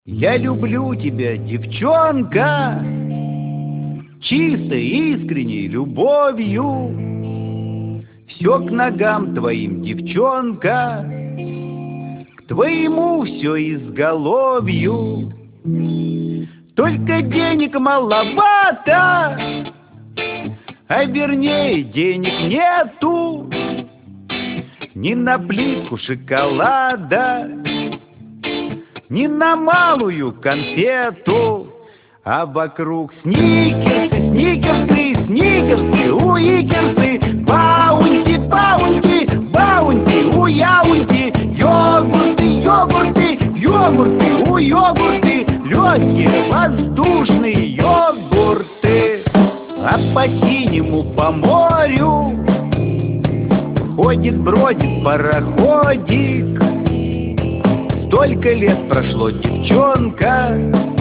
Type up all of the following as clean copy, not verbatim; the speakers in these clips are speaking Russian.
Я люблю тебя, девчонка, чистой, искренней любовью. Все к ногам твоим, девчонка, к твоему все изголовью. Только денег маловато, а вернее денег нету ни на плитку шоколада, ни на малую конфету. А вокруг сникерсы, сникерсы, сникерсы, уикерсы, баунти, баунти, баунти, уяунти, йогурты, йогурты, йогурты, йогурты, легкие воздушные йогурты. А по синему, по морю ходит-бродит пароходик. Столько лет прошло, девчонка,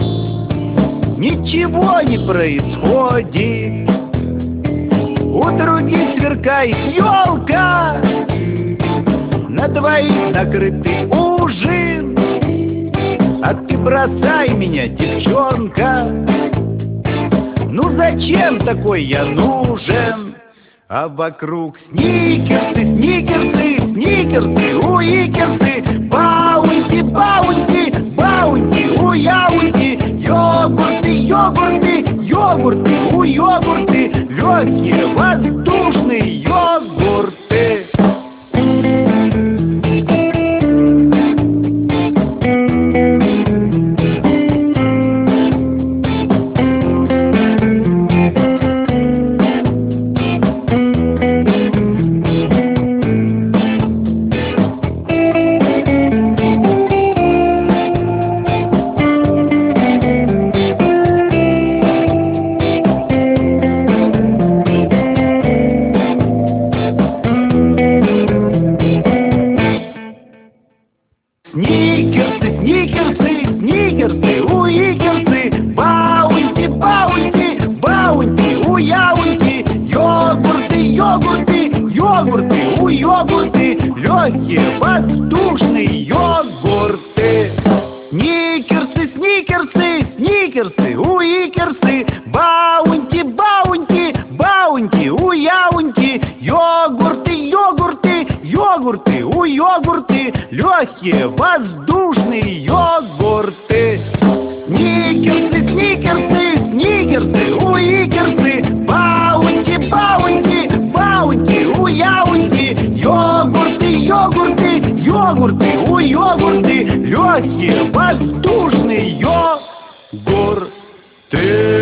ничего не происходит. У других сверкает елка, на двоих накрытый ужин. А ты бросай меня, девчонка, ну зачем такой я нужен? А вокруг сникерсы, сникерсы, сникерсы, уикерсы, баунти, баунти, баунти, уяунти, йогурты, йогурты, йогурты, йогурты, легкие воздушные йогурты. Сникерсы, сникерсы, сникерсы, уикерсы, баунти, баунти, баунти, уяунти, йогурты, йогурты, йогурты, йогурты, легкие воздушные йогурты. Сникерсы, сникерсы, сникерсы, уикерсы, баунти, баунти, баунти, уяунти, йогурты, йогурты, йогурты, йогурты, легкие воздушные йогурты. Сникерсы, сникерсы, сникерсы, уикерсы, баунти, баунти, баунти, уяунти, йогурты, йогурты, йогурты, йогурты, легкие воздушные йогурты.